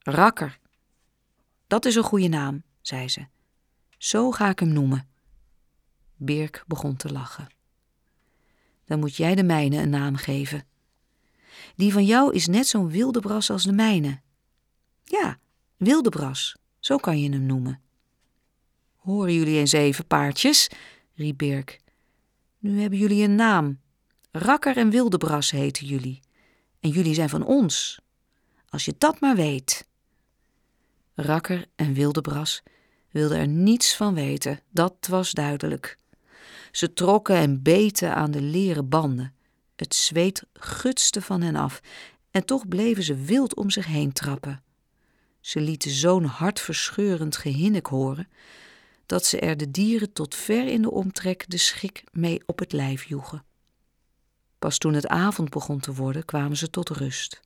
Rakker. Dat is een goede naam, zei ze. Zo ga ik hem noemen. Birk begon te lachen. Dan moet jij de mijne een naam geven. Die van jou is net zo'n Wildebras als de mijne. Ja, Wildebras, zo kan je hem noemen. Horen jullie eens even, paardjes, riep Birk. Nu hebben jullie een naam. Rakker en Wildebras heten jullie. En jullie zijn van ons. Als je dat maar weet. Rakker en Wildebras wilden er niets van weten, dat was duidelijk. Ze trokken en beten aan de leren banden. Het zweet gutste van hen af en toch bleven ze wild om zich heen trappen. Ze lieten zo'n hartverscheurend gehinnik horen dat ze er de dieren tot ver in de omtrek de schrik mee op het lijf joegen. Pas toen het avond begon te worden, kwamen ze tot rust.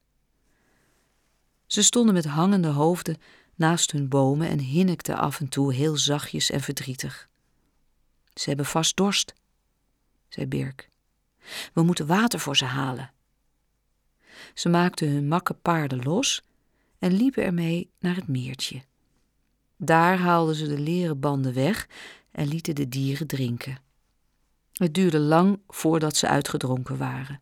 Ze stonden met hangende hoofden naast hun bomen en hinnikten af en toe heel zachtjes en verdrietig. Ze hebben vast dorst, zei Birk. We moeten water voor ze halen. Ze maakten hun makke paarden los en liepen ermee naar het meertje. Daar haalden ze de leren banden weg en lieten de dieren drinken. Het duurde lang voordat ze uitgedronken waren.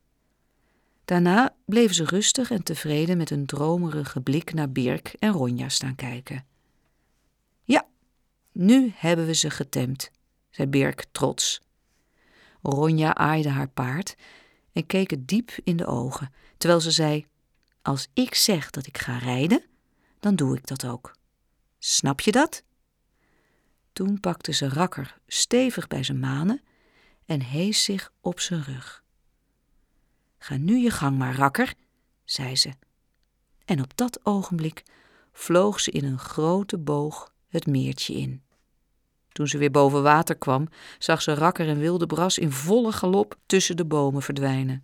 Daarna bleven ze rustig en tevreden met een dromerige blik naar Birk en Ronja staan kijken. Ja, nu hebben we ze getemd, zei Birk trots. Ronja aaide haar paard en keek het diep in de ogen, terwijl ze zei: als ik zeg dat ik ga rijden, dan doe ik dat ook. Snap je dat? Toen pakte ze Rakker stevig bij zijn manen en hees zich op zijn rug. Ga nu je gang maar, Rakker, zei ze. En op dat ogenblik vloog ze in een grote boog het meertje in. Toen ze weer boven water kwam, zag ze Rakker en Wildebras in volle galop tussen de bomen verdwijnen.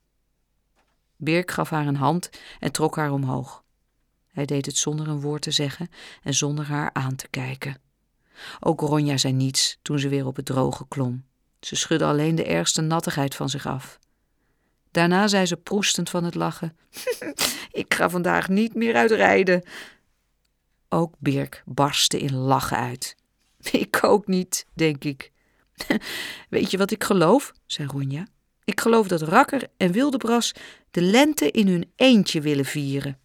Birk gaf haar een hand en trok haar omhoog. Hij deed het zonder een woord te zeggen en zonder haar aan te kijken. Ook Ronja zei niets toen ze weer op het droge klom. Ze schudde alleen de ergste nattigheid van zich af. Daarna zei ze proestend van het lachen: ik ga vandaag niet meer uitrijden. Ook Birk barstte in lachen uit. Ik ook niet, denk ik. Weet je wat ik geloof, zei Ronja. Ik geloof dat Rakker en Wildebras de lente in hun eentje willen vieren.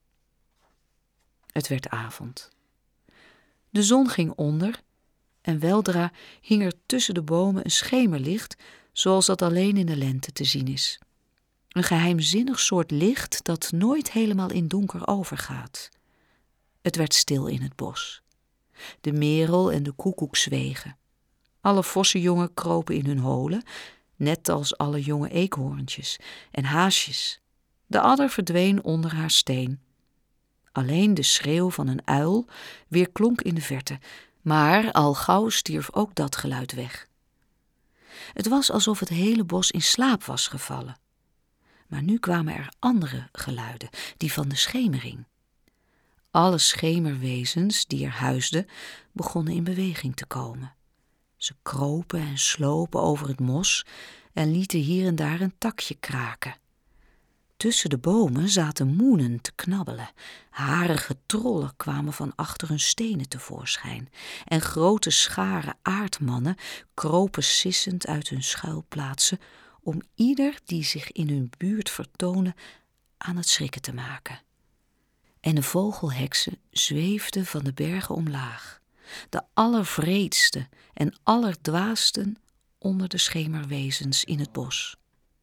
Het werd avond. De zon ging onder en weldra hing er tussen de bomen een schemerlicht, zoals dat alleen in de lente te zien is. Een geheimzinnig soort licht dat nooit helemaal in donker overgaat. Het werd stil in het bos. De merel en de koekoek zwegen. Alle vossenjongen kropen in hun holen, net als alle jonge eekhoorntjes en haasjes. De adder verdween onder haar steen. Alleen de schreeuw van een uil weerklonk in de verte, maar al gauw stierf ook dat geluid weg. Het was alsof het hele bos in slaap was gevallen. Maar nu kwamen er andere geluiden, die van de schemering. Alle schemerwezens die er huisden, begonnen in beweging te komen. Ze kropen en slopen over het mos en lieten hier en daar een takje kraken. Tussen de bomen zaten moenen te knabbelen. Harige trollen kwamen van achter hun stenen tevoorschijn. En grote scharen aardmannen kropen sissend uit hun schuilplaatsen om ieder die zich in hun buurt vertoonde aan het schrikken te maken. En de vogelheksen zweefden van de bergen omlaag, de allerwreedste en allerdwaasten onder de schemerwezens in het bos.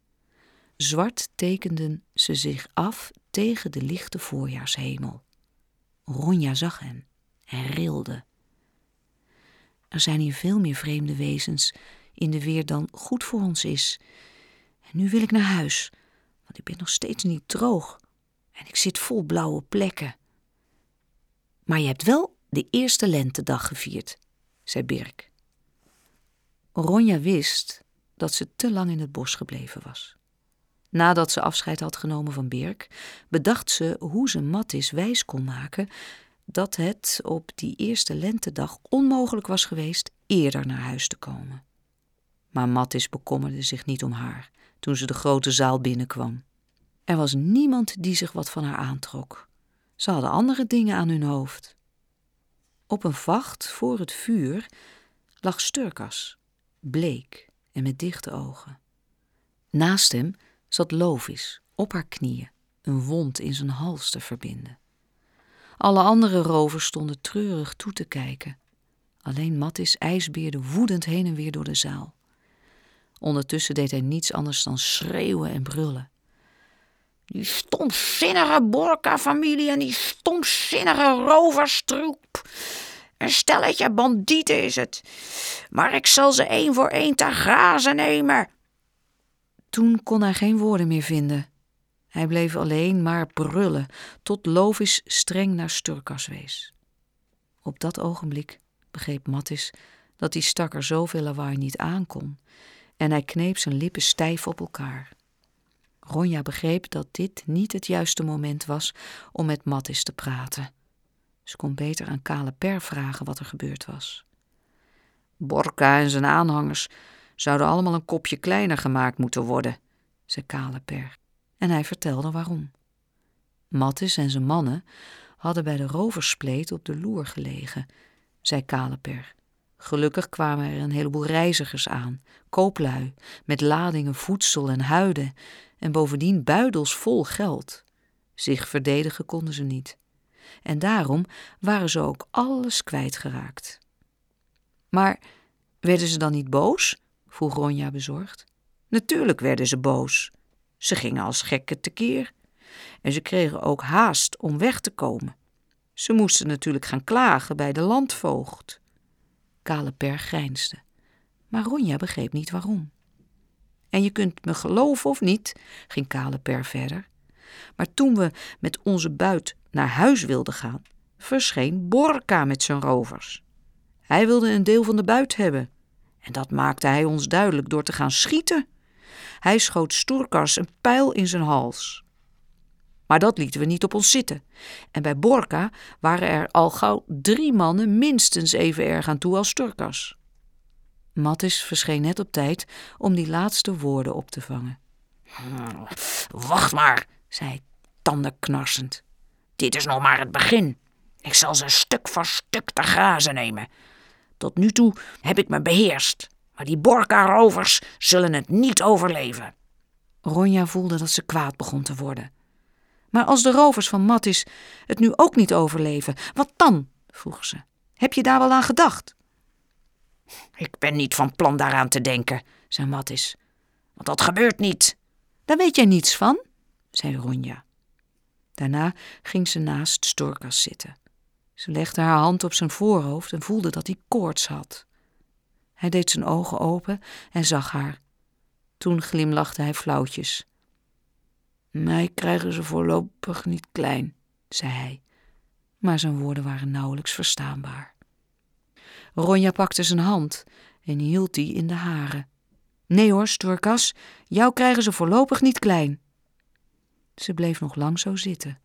Zwart tekenden ze zich af tegen de lichte voorjaarshemel. Ronja zag hen en rilde. Er zijn hier veel meer vreemde wezens in de weer dan goed voor ons is. En nu wil ik naar huis, want ik ben nog steeds niet droog en ik zit vol blauwe plekken. Maar je hebt wel de eerste lentedag gevierd, zei Birk. Ronja wist dat ze te lang in het bos gebleven was. Nadat ze afscheid had genomen van Birk, bedacht ze hoe ze Mattis wijs kon maken dat het op die eerste lentedag onmogelijk was geweest eerder naar huis te komen. Maar Mattis bekommerde zich niet om haar toen ze de grote zaal binnenkwam. Er was niemand die zich wat van haar aantrok. Ze hadden andere dingen aan hun hoofd. Op een vacht voor het vuur lag Sturkas, bleek en met dichte ogen. Naast hem zat Lovis op haar knieën, een wond in zijn hals te verbinden. Alle andere rovers stonden treurig toe te kijken. Alleen Mattis ijsbeerde woedend heen en weer door de zaal. Ondertussen deed hij niets anders dan schreeuwen en brullen. Die stomzinnige Borka-familie en die stomzinnige roverstroep. Een stelletje bandieten is het. Maar ik zal ze 1 voor 1 te grazen nemen. Toen kon hij geen woorden meer vinden. Hij bleef alleen maar brullen, tot Lovis streng naar Sturkas wees. Op dat ogenblik begreep Mattis dat die stakker zoveel lawaai niet aankon, en hij kneep zijn lippen stijf op elkaar. Ronja begreep dat dit niet het juiste moment was om met Mattis te praten. Ze kon beter aan Kale Per vragen wat er gebeurd was. Borka en zijn aanhangers zouden allemaal een kopje kleiner gemaakt moeten worden, zei Kale Per. En hij vertelde waarom. Mattis en zijn mannen hadden bij de roverspleet op de loer gelegen, zei Kale Per. Gelukkig kwamen er een heleboel reizigers aan, kooplui, met ladingen voedsel en huiden en bovendien buidels vol geld. Zich verdedigen konden ze niet. En daarom waren ze ook alles kwijtgeraakt. Maar werden ze dan niet boos? Vroeg Ronja bezorgd. Natuurlijk werden ze boos. Ze gingen als gekken tekeer. En ze kregen ook haast om weg te komen. Ze moesten natuurlijk gaan klagen bij de landvoogd. Kale Per grijnsde. Maar Ronja begreep niet waarom. En je kunt me geloven of niet, ging Kale Per verder. Maar toen we met onze buit naar huis wilden gaan, verscheen Borka met zijn rovers. Hij wilde een deel van de buit hebben. En dat maakte hij ons duidelijk door te gaan schieten. Hij schoot Sturkas een pijl in zijn hals. Maar dat lieten we niet op ons zitten. En bij Borka waren er al gauw 3 mannen minstens even erg aan toe als Sturkas. Mattis verscheen net op tijd om die laatste woorden op te vangen. Wacht maar, zei hij, tandenknarsend. Dit is nog maar het begin. Ik zal ze stuk voor stuk te grazen nemen. Tot nu toe heb ik me beheerst, maar die Borka-rovers zullen het niet overleven. Ronja voelde dat ze kwaad begon te worden. Maar als de rovers van Mattis het nu ook niet overleven, wat dan? Vroeg ze. Heb je daar wel aan gedacht? Ik ben niet van plan daaraan te denken, zei Mattis. Want dat gebeurt niet. Daar weet jij niets van, zei Ronja. Daarna ging ze naast Sturkas zitten. Ze legde haar hand op zijn voorhoofd en voelde dat hij koorts had. Hij deed zijn ogen open en zag haar. Toen glimlachte hij flauwtjes. Mij krijgen ze voorlopig niet klein, zei hij. Maar zijn woorden waren nauwelijks verstaanbaar. Ronja pakte zijn hand en hield die in de hare. Nee hoor, Sturkas, jou krijgen ze voorlopig niet klein. Ze bleef nog lang zo zitten.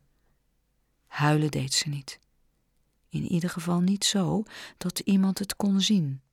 Huilen deed ze niet. In ieder geval niet zo dat iemand het kon zien.